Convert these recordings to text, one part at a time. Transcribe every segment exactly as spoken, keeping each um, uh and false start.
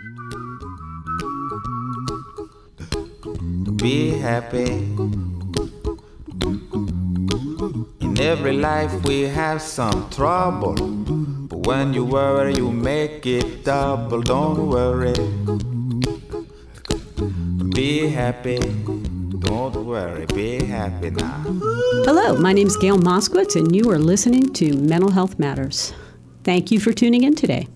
Be happy. In every life we have some trouble, but when you worry you make it double. Don't worry, be happy. Don't worry, be happy now. Hello, my name is Gail Moskowitz, and you are listening to Mental Health Matters. Thank you for tuning in today.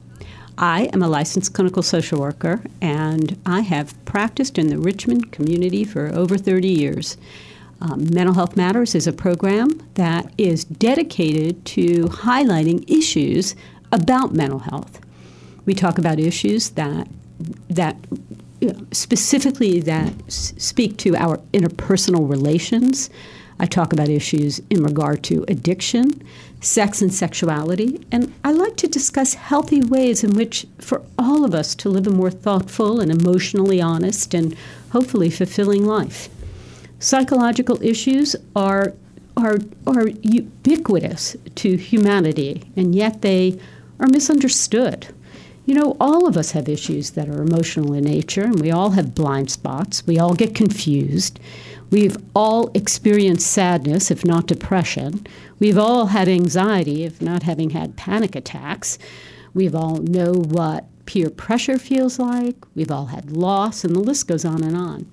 I am a licensed clinical social worker, and I have practiced in the Richmond community for over thirty years. Um, Mental Health Matters is a program that is dedicated to highlighting issues about mental health. We talk about issues that that you know, specifically that s- speak to our interpersonal relations. I talk about issues in regard to addiction, sex and sexuality, and I like to discuss healthy ways in which for all of us to live a more thoughtful and emotionally honest and hopefully fulfilling life. Psychological issues are are are ubiquitous to humanity, and yet they are misunderstood. You know, all of us have issues that are emotional in nature, and we all have blind spots. We all get confused. We've all experienced sadness, if not depression. We've all had anxiety, if not having had panic attacks. We've all know what peer pressure feels like. We've all had loss, and the list goes on and on.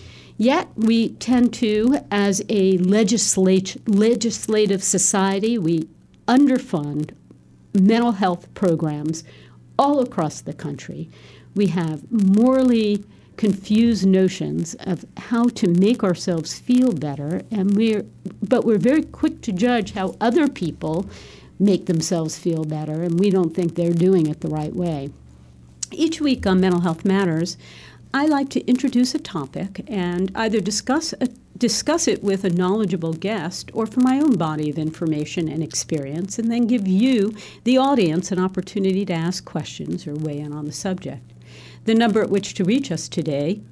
Yet we tend to, as a legislat- legislative society, we underfund mental health programs all across the country. We have morally confused notions of how to make ourselves feel better, and we're but we're very quick to judge how other people make themselves feel better, and we don't think they're doing it the right way. Each week on Mental Health Matters, I like to introduce a topic and either discuss a, discuss it with a knowledgeable guest or from my own body of information and experience, and then give you, the audience, an opportunity to ask questions or weigh in on the subject. The number at which to reach us today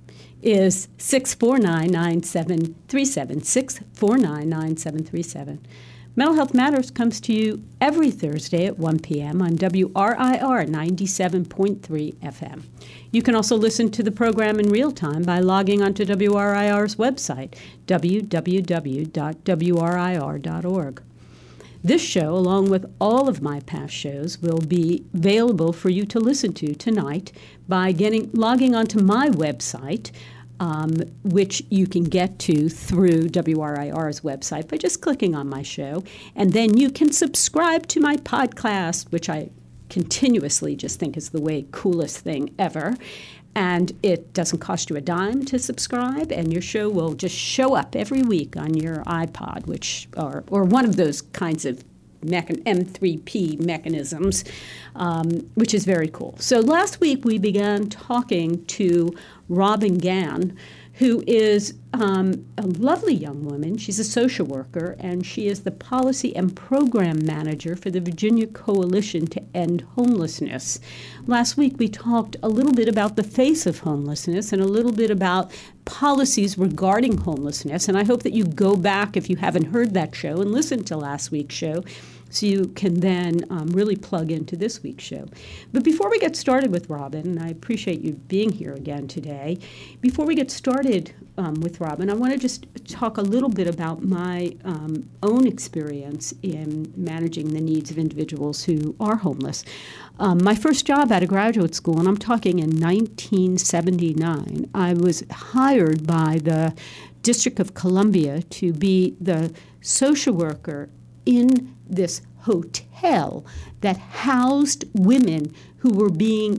is six four nine, nine seven three seven, six four nine, nine seven three seven. Mental Health Matters comes to you every Thursday at one p.m. on W R I R ninety-seven point three F M. You can also listen to the program in real time by logging onto W R I R's website, w w w dot w r i r dot org. This show, along with all of my past shows, will be available for you to listen to tonight by getting logging onto my website, um, which you can get to through W R I R's website by just clicking on my show. And then you can subscribe to my podcast, which I continuously just think is the way coolest thing ever. And it doesn't cost you a dime to subscribe, and your show will just show up every week on your iPod, which or or one of those kinds of mechan- M three P mechanisms, um, which is very cool. So last week we began talking to Robin Gann, who is um, a lovely young woman. She's a social worker, and she is the policy and program manager for the Virginia Coalition to End Homelessness. Last week, we talked a little bit about the face of homelessness and a little bit about policies regarding homelessness, and I hope that you go back, if you haven't heard that show, and listen to last week's show, so you can then um, really plug into this week's show. But before we get started with Robin, and I appreciate you being here again today, before we get started um, with Robin, I want to just talk a little bit about my um, own experience in managing the needs of individuals who are homeless. Um, my first job out of graduate school, and I'm talking in nineteen seventy-nine, I was hired by the District of Columbia to be the social worker in this hotel that housed women who were being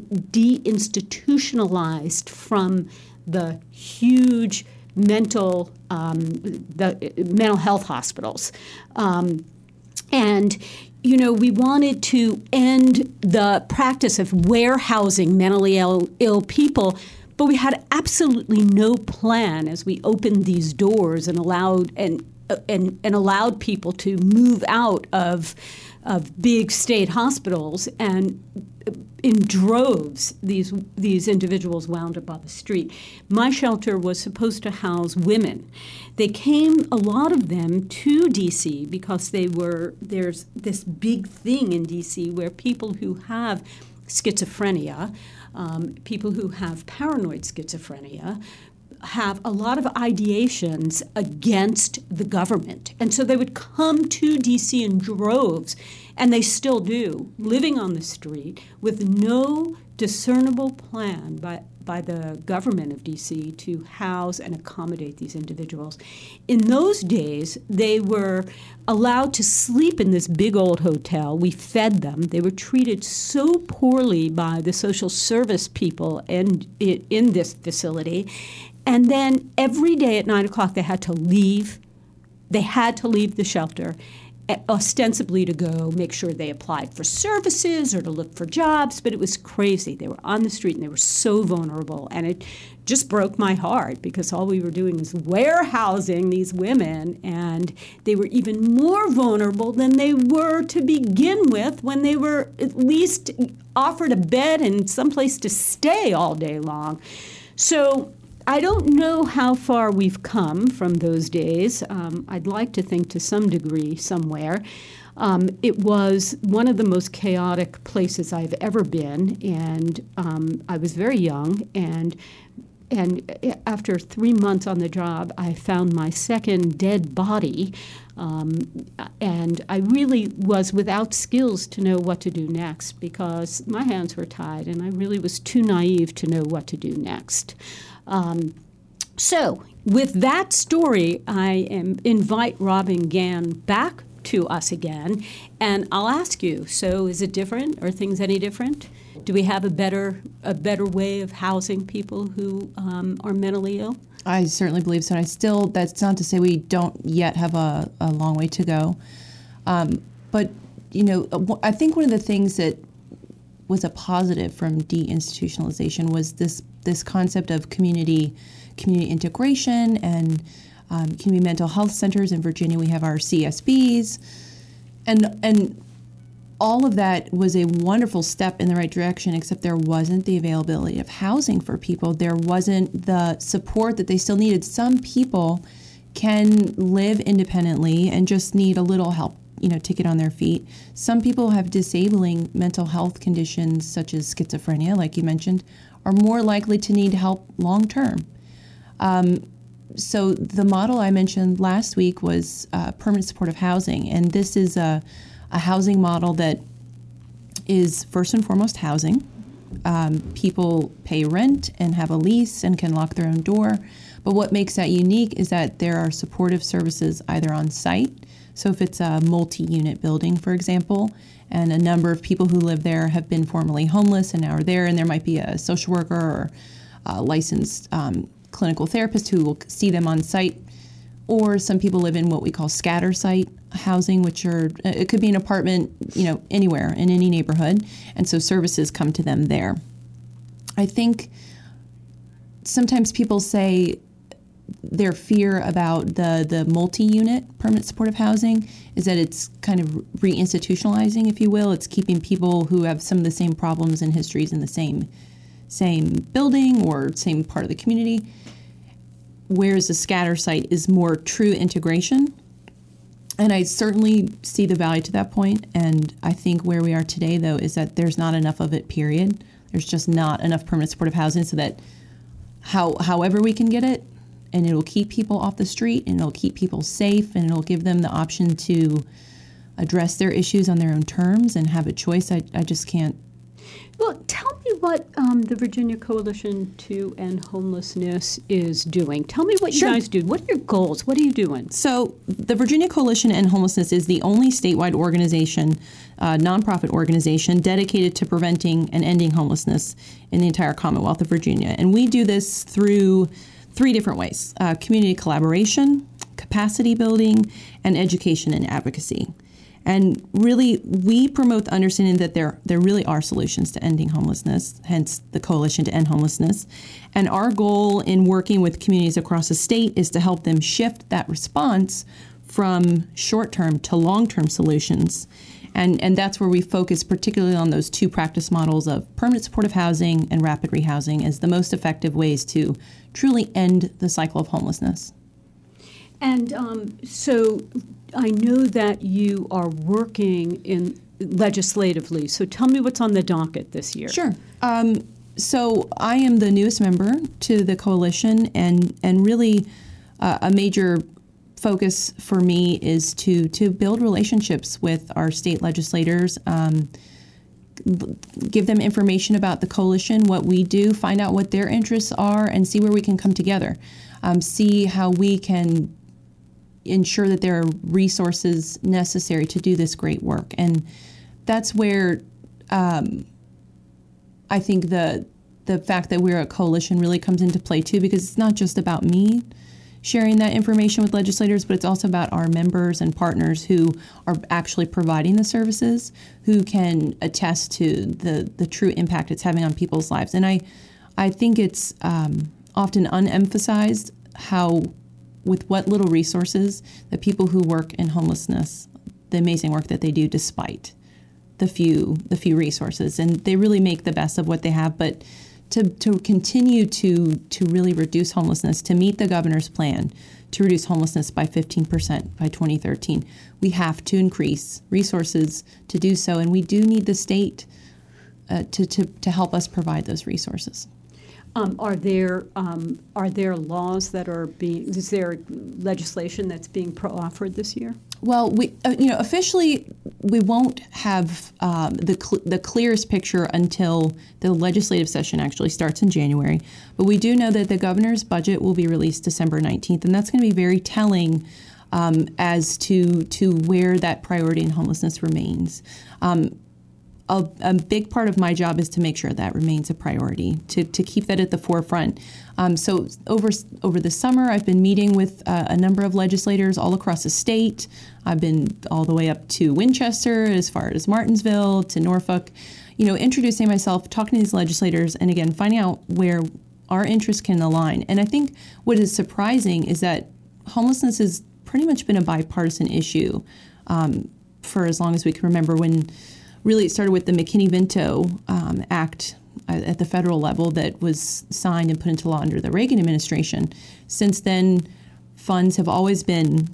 deinstitutionalized from the huge mental um, the mental health hospitals. Um, and, you know, we wanted to end the practice of warehousing mentally ill, ill people, but we had absolutely no plan as we opened these doors and allowed and and, and allowed people to move out of of big state hospitals, and in droves these these individuals wound up on the street. My shelter was supposed to house women. They came, a lot of them, to D C because they were there's this big thing in D C where people who have schizophrenia um, people who have paranoid schizophrenia have a lot of ideations against the government. And so they would come to D C in droves, and they still do, living on the street with no discernible plan by, by the government of D C to house and accommodate these individuals. In those days, they were allowed to sleep in this big old hotel. We fed them. They were treated so poorly by the social service people in, in this facility. And then every day at nine o'clock, they had to leave. They had to leave the shelter, ostensibly to go make sure they applied for services or to look for jobs. But it was crazy. They were on the street, and they were so vulnerable. And it just broke my heart, because all we were doing was warehousing these women. And they were even more vulnerable than they were to begin with, when they were at least offered a bed and someplace to stay all day long. So I don't know how far we've come from those days. Um, I'd like to think to some degree somewhere. Um, it was one of the most chaotic places I've ever been, and um, I was very young, and and after three months on the job, I found my second dead body, um, and I really was without skills to know what to do next, because my hands were tied, and I really was too naive to know what to do next. Um, so, with that story, I am, invite Robin Gann back to us again, and I'll ask you, so is it different? Are things any different? Do we have a better a better way of housing people who um, are mentally ill? I certainly believe so. And I still, that's not to say we don't yet have a, a long way to go. Um, but, you know, I think one of the things that was a positive from deinstitutionalization was this this concept of community community integration and um, community mental health centers. In Virginia, we have our C S Bs, and and all of that was a wonderful step in the right direction, except there wasn't the availability of housing for people. There wasn't the support that they still needed. Some people can live independently and just need a little help, you know, to get on their feet. Some people have disabling mental health conditions, such as schizophrenia, like you mentioned, are more likely to need help long term. Um, so the model I mentioned last week was uh, permanent supportive housing, and this is a, a housing model that is first and foremost housing. Um, people pay rent and have a lease and can lock their own door. But what makes that unique is that there are supportive services either on site. So if it's a multi-unit building, for example, and a number of people who live there have been formerly homeless and now are there, and there might be a social worker or a licensed um, clinical therapist who will see them on site. Or some people live in what we call scatter site housing, which are, it could be an apartment, you know, anywhere in any neighborhood, and so services come to them there. I think sometimes people say their fear about the, the multi-unit permanent supportive housing is that it's kind of reinstitutionalizing, if you will. It's keeping people who have some of the same problems and histories in the same same building or same part of the community, whereas the scatter site is more true integration. And I certainly see the value to that point. And I think where we are today, though, is that there's not enough of it, period. There's just not enough permanent supportive housing, so that how, however we can get it, and it'll keep people off the street, and it'll keep people safe, and it'll give them the option to address their issues on their own terms and have a choice. I, I just can't. Well, tell me what um, the Virginia Coalition to End Homelessness is doing. Tell me what you Sure. guys do. What are your goals? What are you doing? So the Virginia Coalition to End Homelessness is the only statewide organization, uh, nonprofit organization, dedicated to preventing and ending homelessness in the entire Commonwealth of Virginia. And we do this through three different ways: uh, community collaboration, capacity building, and education and advocacy. And really, we promote the understanding that there there really are solutions to ending homelessness, hence the Coalition to End Homelessness. And our goal in working with communities across the state is to help them shift that response from short-term to long-term solutions. And, and that's where we focus particularly on those two practice models of permanent supportive housing and rapid rehousing as the most effective ways to truly end the cycle of homelessness. And um, so I know that you are working in legislatively. So tell me what's on the docket this year. Sure. Um, so I am the newest member to the coalition, and and really uh, a major focus for me is to to build relationships with our state legislators, um, give them information about the coalition, what we do, find out what their interests are, and see where we can come together, um, see how we can ensure that there are resources necessary to do this great work. And that's where um, I think the the fact that we're a coalition really comes into play too, because it's not just about me sharing that information with legislators, but it's also about our members and partners who are actually providing the services, who can attest to the, the true impact it's having on people's lives. And I, I think it's um, often unemphasized how, with what little resources, the people who work in homelessness, the amazing work that they do despite the few the few resources, and they really make the best of what they have. But to to continue to to really reduce homelessness, to meet the governor's plan to reduce homelessness by fifteen percent by twenty thirteen, we have to increase resources to do so, and we do need the state uh, to, to to help us provide those resources. Um, are there um, are there laws that are being? Is there legislation that's being pro-offered this year? Well, we uh, you know officially we won't have um, the cl- the clearest picture until the legislative session actually starts in January. But we do know that the governor's budget will be released December nineteenth, and that's going to be very telling um, as to to where that priority in homelessness remains. Um, A, a big part of my job is to make sure that remains a priority, to, to keep that at the forefront. Um, so over over the summer, I've been meeting with uh, a number of legislators all across the state. I've been all the way up to Winchester, as far as Martinsville, to Norfolk, you know, introducing myself, talking to these legislators, and again, finding out where our interests can align. And I think what is surprising is that homelessness has pretty much been a bipartisan issue um, for as long as we can remember. When Really, it started with the McKinney-Vento um, Act at the federal level that was signed and put into law under the Reagan administration. Since then, funds have always been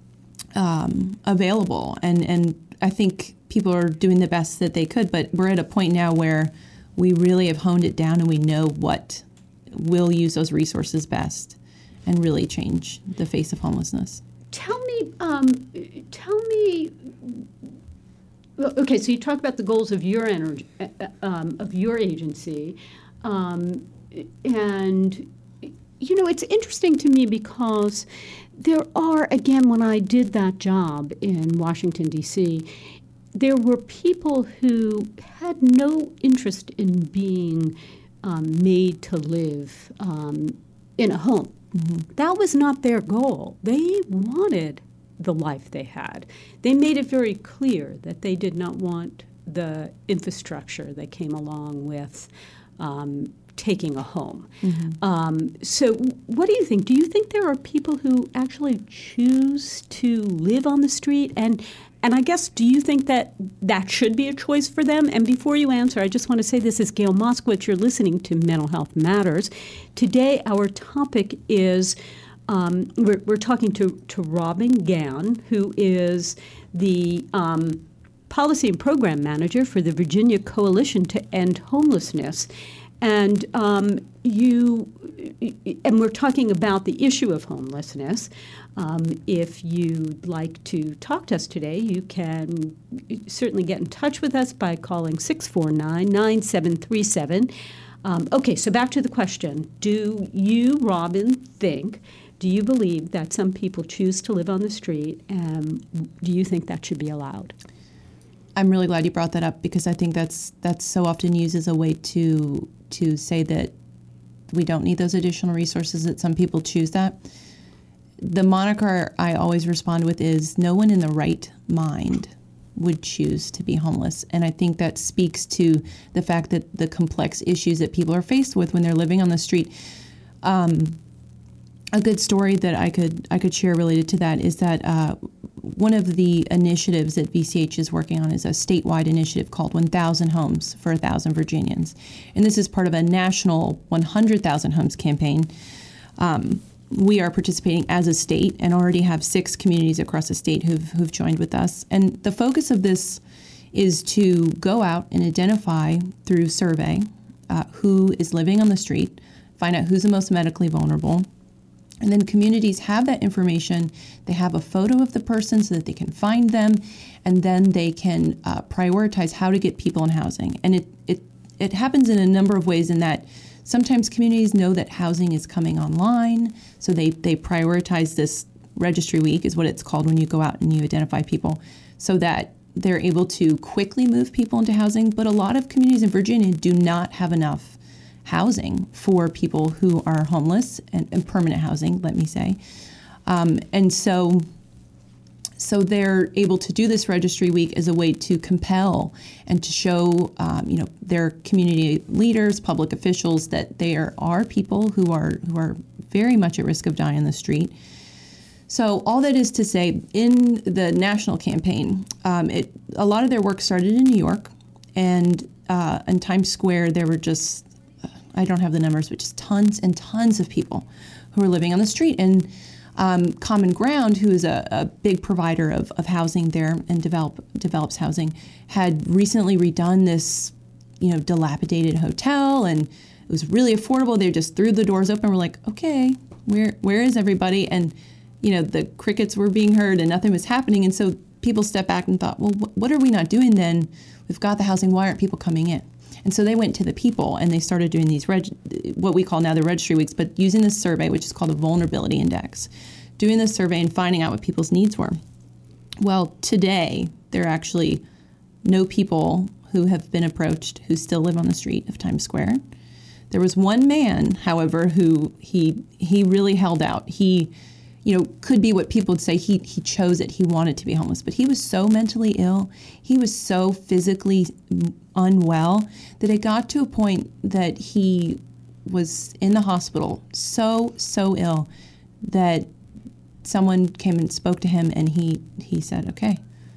um, available, and, and I think people are doing the best that they could, but we're at a point now where we really have honed it down and we know what will use those resources best and really change the face of homelessness. Tell me, um, tell me... Okay, so you talk about the goals of your energy, um, of your agency, um, and you know it's interesting to me because there are, again, when I did that job in Washington D C, there were people who had no interest in being um, made to live um, in a home. Mm-hmm. That was not their goal. They wanted the life they had. They made it very clear that they did not want the infrastructure that came along with um, taking a home. Mm-hmm. Um, so what do you think? Do you think there are people who actually choose to live on the street? And and I guess, do you think that that should be a choice for them? And before you answer, I just want to say this is Gail Moskowitz. You're listening to Mental Health Matters. Today, our topic is Um, we're, we're talking to, to Robin Gann, who is the um, Policy and Program Manager for the Virginia Coalition to End Homelessness. And um, you, and we're talking about the issue of homelessness. Um, if you'd like to talk to us today, you can certainly get in touch with us by calling six four nine, nine seven three seven. Um, okay, so back to the question. Do you, Robin, think Do you believe that some people choose to live on the street, and do you think that should be allowed? I'm really glad you brought that up, because I think that's that's so often used as a way to to say that we don't need those additional resources, that some people choose that. The moniker I always respond with is, no one in the right mind would choose to be homeless. And I think that speaks to the fact that the complex issues that people are faced with when they're living on the street. Um, A good story that I could I could share related to that is that uh, one of the initiatives that V C H is working on is a statewide initiative called one thousand Homes for one thousand Virginians. And this is part of a national one hundred thousand Homes campaign. Um, we are participating as a state and already have six communities across the state who've, who've joined with us. And the focus of this is to go out and identify through survey uh, who is living on the street, find out who's the most medically vulnerable. And then communities have that information. They have a photo of the person so that they can find them, and then they can uh, prioritize how to get people in housing. And it, it, it happens in a number of ways in that sometimes communities know that housing is coming online, so they, they prioritize this registry week, is what it's called when you go out and you identify people, so that they're able to quickly move people into housing. But a lot of communities in Virginia do not have enough housing for people who are homeless, and, and permanent housing, let me say. Um, and so so they're able to do this registry week as a way to compel and to show um, you know, their community leaders, public officials, that there are people who are who are very much at risk of dying on the street. So all that is to say, in the national campaign, um, it, a lot of their work started in New York, and uh, in Times Square there were just, I don't have the numbers, but just tons and tons of people who were living on the street. And um, Common Ground, who is a, a big provider of, of housing there and develop, develops housing, had recently redone this, you know, dilapidated hotel, and it was really affordable. They just threw the doors open and were like, okay, where where is everybody? And, you know, the crickets were being heard and nothing was happening. And so people stepped back and thought, well, wh- what are we not doing then? We've got the housing. Why aren't people coming in? And so they went to the people and they started doing these, reg- what we call now the registry weeks, but using this survey, which is called the Vulnerability Index, doing this survey and finding out what people's needs were. Well, today, there are actually no people who have been approached who still live on the street of Times Square. There was one man, however, who he he really held out. He, you know, could be what people would say, he he chose it, he wanted to be homeless, but he was so mentally ill, he was so physically unwell, that it got to a point that he was in the hospital, so, so ill, that someone came and spoke to him, and he, he said, okay,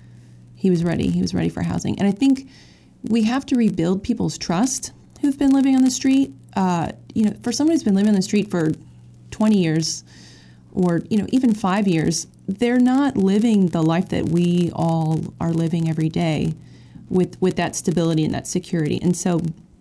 he was ready, he was ready for housing. And I think we have to rebuild people's trust who've been living on the street. Uh, you know, for someone who's been living on the street for twenty years, or, you know, even five years, they're not living the life that we all are living every day with with that stability and that security. And so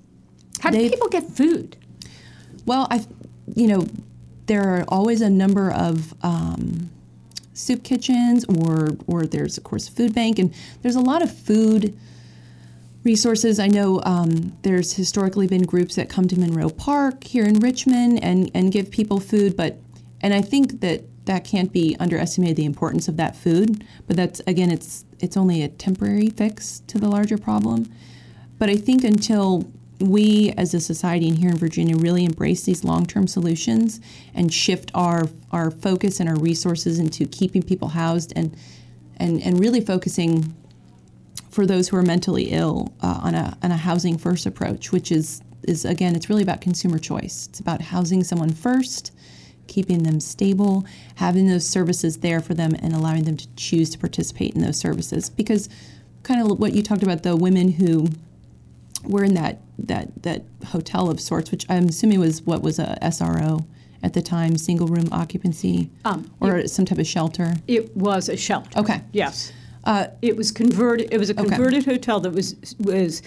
how do people get food? Well, I, you know, there are always a number of um, soup kitchens, or or there's, of course, food bank, and there's a lot of food resources. I know um, there's historically been groups that come to Monroe Park here in Richmond and, and give people food, but and I think that that can't be underestimated, the importance of that food. But that's, again, it's it's only a temporary fix to the larger problem. But I think until we as a society and here in Virginia really embrace these long-term solutions and shift our our focus and our resources into keeping people housed and and, and really focusing for those who are mentally ill uh, on a on a housing first approach, which is is again, it's really about consumer choice. It's about housing someone first, keeping them stable, having those services there for them, and allowing them to choose to participate in those services. Because kind of what you talked about, the women who were in that that that hotel of sorts, which I'm assuming was what was a S R O at the time, single room occupancy, um, or it, some type of shelter. It was a shelter. Okay. Yes. Uh, it was converted. It was a converted okay. hotel that was was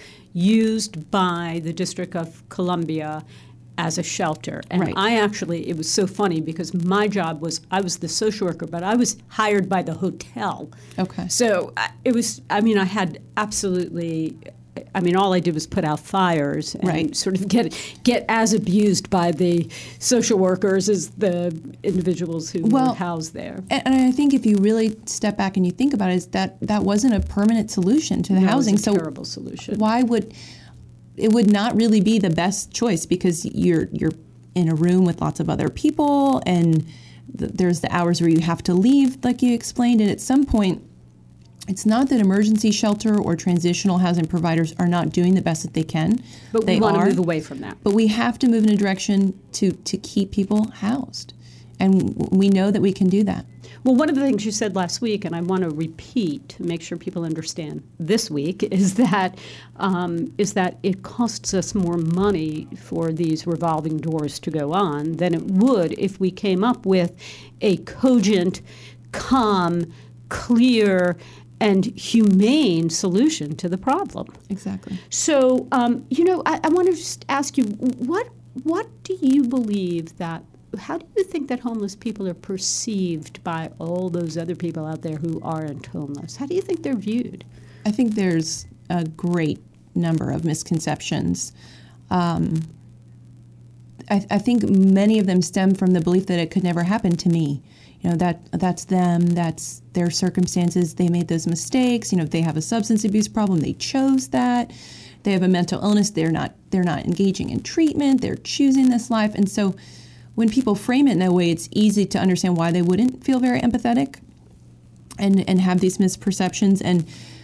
used by the District of Columbia as a shelter. And right. I actually, it was so funny because my job was, I was the social worker, but I was hired by the hotel. Okay. So it was, I mean, I had absolutely, I mean, all I did was put out fires and right. sort of get get as abused by the social workers as the individuals who well, were housed there. And, and I think if you really step back and you think about it, is that that wasn't a permanent solution to the no, housing. It was a so terrible solution. Why would it would not really be the best choice, because you're you're in a room with lots of other people, and th- there's the hours where you have to leave, like you explained, and at some point, it's not that emergency shelter or transitional housing providers are not doing the best that they can. But they we want are, to move away from that. But we have to move in a direction to, to keep people housed. And we know that we can do that. Well, one of the things you said last week, and I want to repeat to make sure people understand this week, is that um, is that it costs us more money for these revolving doors to go on than it would if we came up with a cogent, calm, clear, and humane solution to the problem. Exactly. So, um, you know, I, I want to just ask you, what what do you believe that, how do you think that homeless people are perceived by all those other people out there who aren't homeless? How do you think they're viewed? I think there's a great number of misconceptions. Um, I, I think many of them stem from the belief that it could never happen to me. You know, that that's them, that's their circumstances, they made those mistakes, you know, if they have a substance abuse problem, they chose that. They have a mental illness, they're not they're not engaging in treatment, they're choosing this life. And so when people frame it in that way, it's easy to understand why they wouldn't feel very empathetic and, and have these misperceptions. And,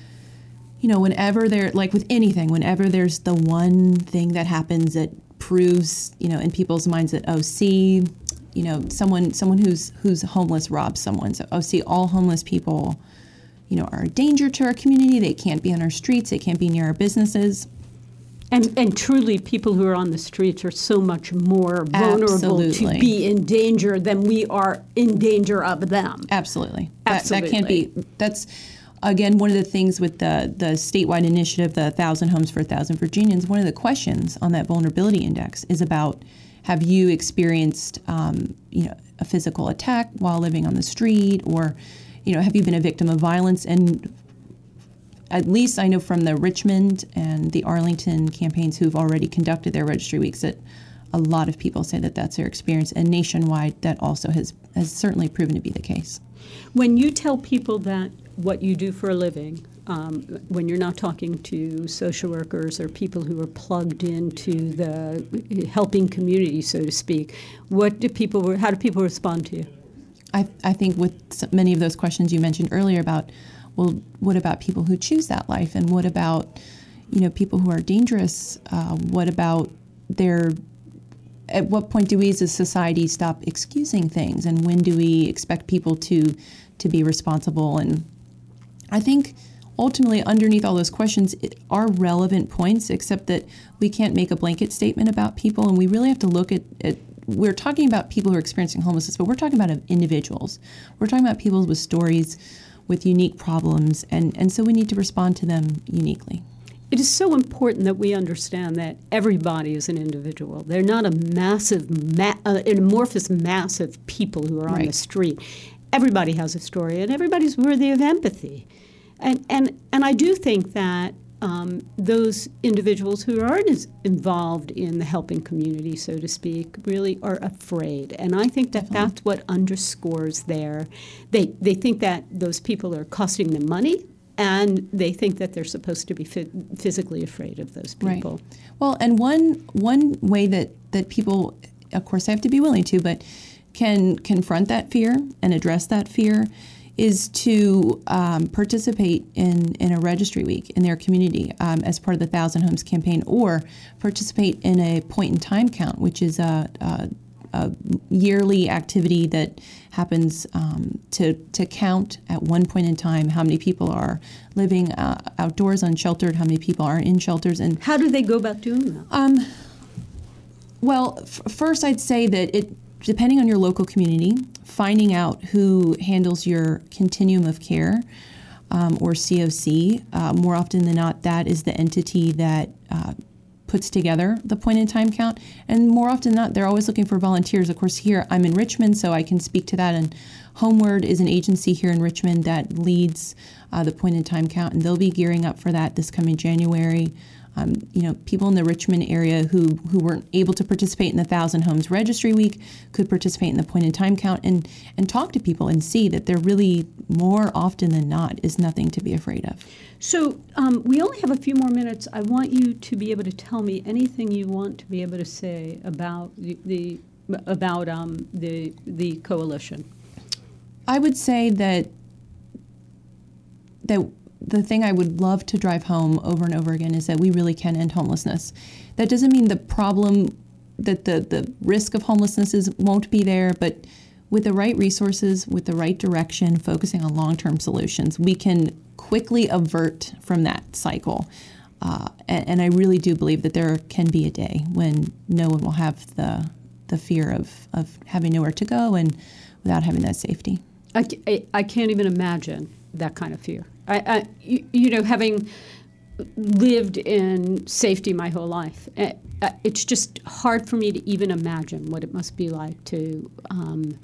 you know, whenever they're, like with anything, whenever there's the one thing that happens that proves, you know, in people's minds that, oh, see, you know, someone someone who's who's homeless robs someone. So, oh, see, all homeless people, you know, are a danger to our community. They can't be on our streets. They can't be near our businesses. And and truly, people who are on the streets are so much more vulnerable Absolutely. to be in danger than we are in danger of them. Absolutely. Absolutely. That, that can't be, that's, again, one of the things with the, the statewide initiative, the Thousand Homes for a Thousand Virginians, one of the questions on that vulnerability index is about, have you experienced, um, you know, a physical attack while living on the street, or, you know, have you been a victim of violence? And at least I know from the Richmond and the Arlington campaigns who've already conducted their registry weeks that a lot of people say that that's their experience, and nationwide that also has, has certainly proven to be the case. When you tell people that what you do for a living, um, when you're not talking to social workers or people who are plugged into the helping community, so to speak, what do people, how do people respond to you? I, I think with many of those questions you mentioned earlier about, well, what about people who choose that life, and what about, you know, people who are dangerous? Uh, what about their, at what point do we as a society stop excusing things, and when do we expect people to to be responsible? And I think ultimately underneath all those questions it are relevant points, except that we can't make a blanket statement about people, and we really have to look at, at we're talking about people who are experiencing homelessness, but we're talking about individuals. We're talking about people with stories, with unique problems, and, and so we need to respond to them uniquely. It is so important that we understand that everybody is an individual. They're not a massive, ma- uh, an amorphous mass of people who are on Right. the street. Everybody has a story, and everybody's worthy of empathy. And and and I do think that um, those individuals who aren't as involved in the helping community, so to speak, really are afraid. And I think that Definitely. that's what underscores their, they, they think that those people are costing them money, and they think that they're supposed to be fi- physically afraid of those people. Right. Well, and one one way that, that people, of course, have to be willing to, but can confront that fear and address that fear is to um, participate in, in a registry week in their community um, as part of the Thousand Homes campaign, or participate in a point in time count, which is a, a, a yearly activity that happens um, to, to count at one point in time how many people are living uh, outdoors unsheltered, how many people are in shelters. And How do they go about doing that? um, well, f- first I'd say that it, depending on your local community, finding out who handles your continuum of care, um, or C O C, uh, more often than not, that is the entity that uh, puts together the point-in-time count. And more often than not, they're always looking for volunteers. Of course, here I'm in Richmond, so I can speak to that. And Homeward is an agency here in Richmond that leads uh, the point-in-time count, and they'll be gearing up for that this coming January. Um, you know, people in the Richmond area who, who weren't able to participate in the Thousand Homes Registry Week could participate in the point-in-time count and, and talk to people and see that there really, more often than not, is nothing to be afraid of. So um, we only have a few more minutes. I want you to be able to tell me anything you want to be able to say about the, the about um, the the coalition. I would say that that the thing I would love to drive home over and over again is that we really can end homelessness. That doesn't mean the problem, that the, the risk of homelessness is, won't be there, but with the right resources, with the right direction, focusing on long-term solutions, we can quickly avert from that cycle. Uh, and, and I really do believe that there can be a day when no one will have the the fear of, of having nowhere to go and without having that safety. I, I, I can't even imagine that kind of fear. I, I you, you know, having lived in safety my whole life, uh, uh, it's just hard for me to even imagine what it must be like to um,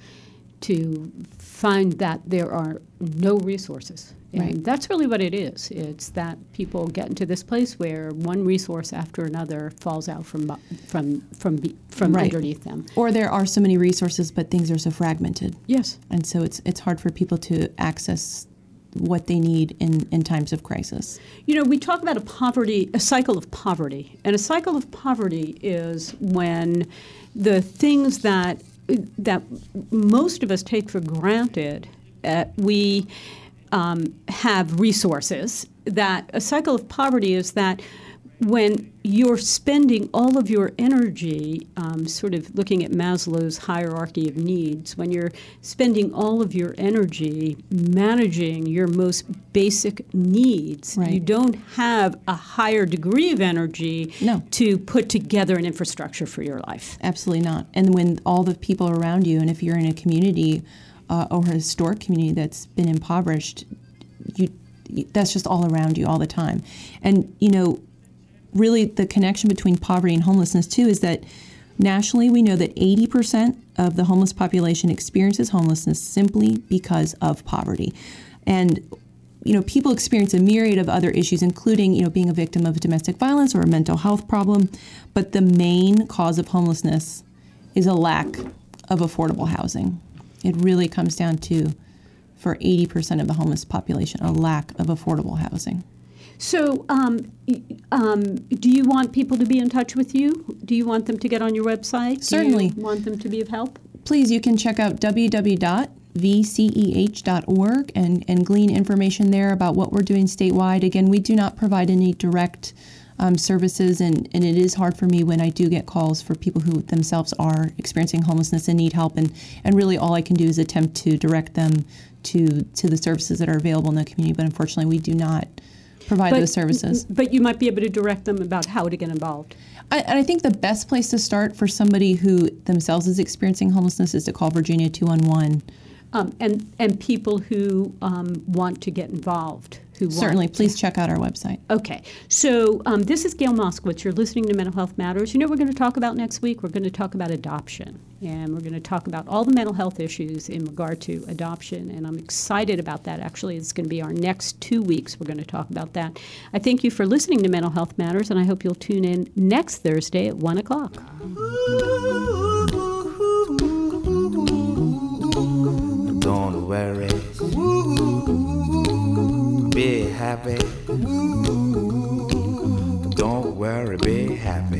to find that there are no resources. And Right. that's really what it is. It's that people get into this place where one resource after another falls out from bu- from from be, from Right. underneath them. Or there are so many resources, but things are so fragmented. Yes. And so it's it's hard for people to access what they need in, in times of crisis. You know, we talk about a poverty, a cycle of poverty, and a cycle of poverty is when the things that that most of us take for granted, uh, we um, have resources. That a cycle of poverty is that when you're spending all of your energy, um, sort of looking at Maslow's hierarchy of needs, when you're spending all of your energy managing your most basic needs, Right. you don't have a higher degree of energy No. to put together an infrastructure for your life. Absolutely not. And when all the people around you, and if you're in a community uh, or a historic community that's been impoverished, you that's just all around you all the time. And, you know, really the connection between poverty and homelessness, too, is that nationally we know that eighty percent of the homeless population experiences homelessness simply because of poverty. And, you know, people experience a myriad of other issues, including, you know, being a victim of domestic violence or a mental health problem. But the main cause of homelessness is a lack of affordable housing. It really comes down to, for eighty percent of the homeless population, a lack of affordable housing. So, um, y- um, do you want people to be in touch with you? Do you want them to get on your website? Certainly. Do you want them to be of help? Please, you can check out w w w dot v c e h dot org and, and glean information there about what we're doing statewide. Again, we do not provide any direct um, services, and, and it is hard for me when I do get calls for people who themselves are experiencing homelessness and need help. And, and really all I can do is attempt to direct them to, to the services that are available in the community. But unfortunately, we do not provide those services. But you might be able to direct them about how to get involved. I, and I think the best place to start for somebody who themselves is experiencing homelessness is to call Virginia two one one. Um, and, and people who um, want to get involved. Who want Certainly, to- please check out our website. Okay, so um, this is Gail Moskowitz. You're listening to Mental Health Matters. You know what we're going to talk about next week? We're going to talk about adoption, and we're going to talk about all the mental health issues in regard to adoption, and I'm excited about that. Actually, it's going to be our next two weeks. We're going to talk about that. I thank you for listening to Mental Health Matters, and I hope you'll tune in next Thursday at one o'clock. Don't worry, be happy. Don't worry, be happy.